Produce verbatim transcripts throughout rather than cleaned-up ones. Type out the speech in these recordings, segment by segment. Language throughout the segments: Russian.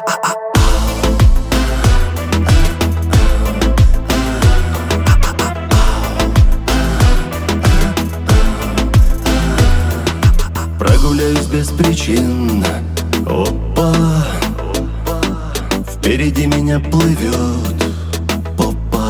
Прогуляюсь без причин. Опа, впереди меня плывет попа.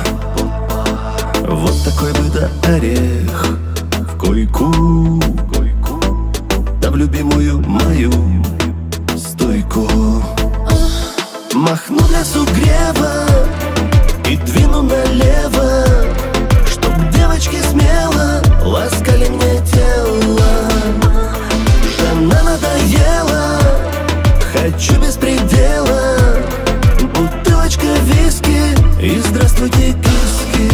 Вот такой бы да орех в койку, да в любимую мою стойку. Махну для сугрева и двину налево, чтоб девочки смело ласкали мне тело. Жена надоела, хочу без предела. Бутылочка виски и здравствуйте киски.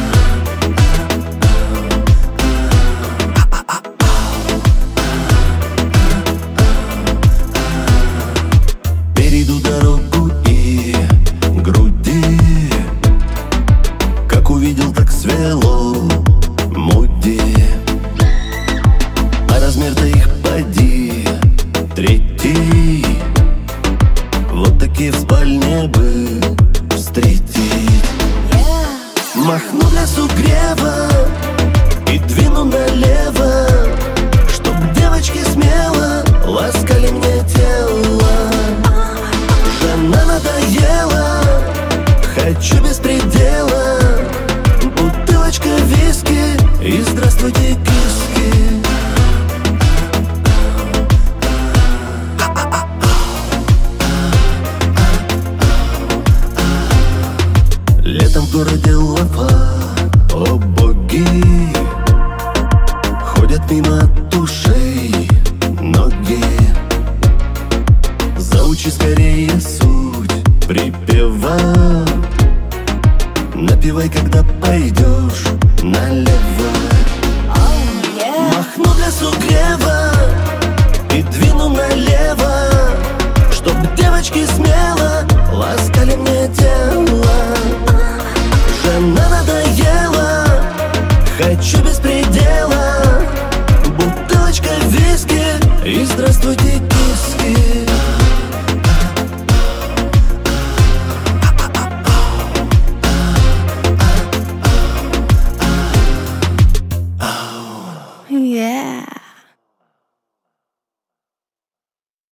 Перейду дорогу и груди, как увидел, так свело муди. А размер-то их поди третий. Вот такие в спальне бы встретить. Махну для сугрева и двину налево, чтоб девочки смело ласкали мне тело. Жена надоела, хочу без предела. Бутылочка виски и здравствуйте киски. Летом в городе лава, о боги, ходят мимо от ушей ноги. Заучи скорее суть припева, напевай, как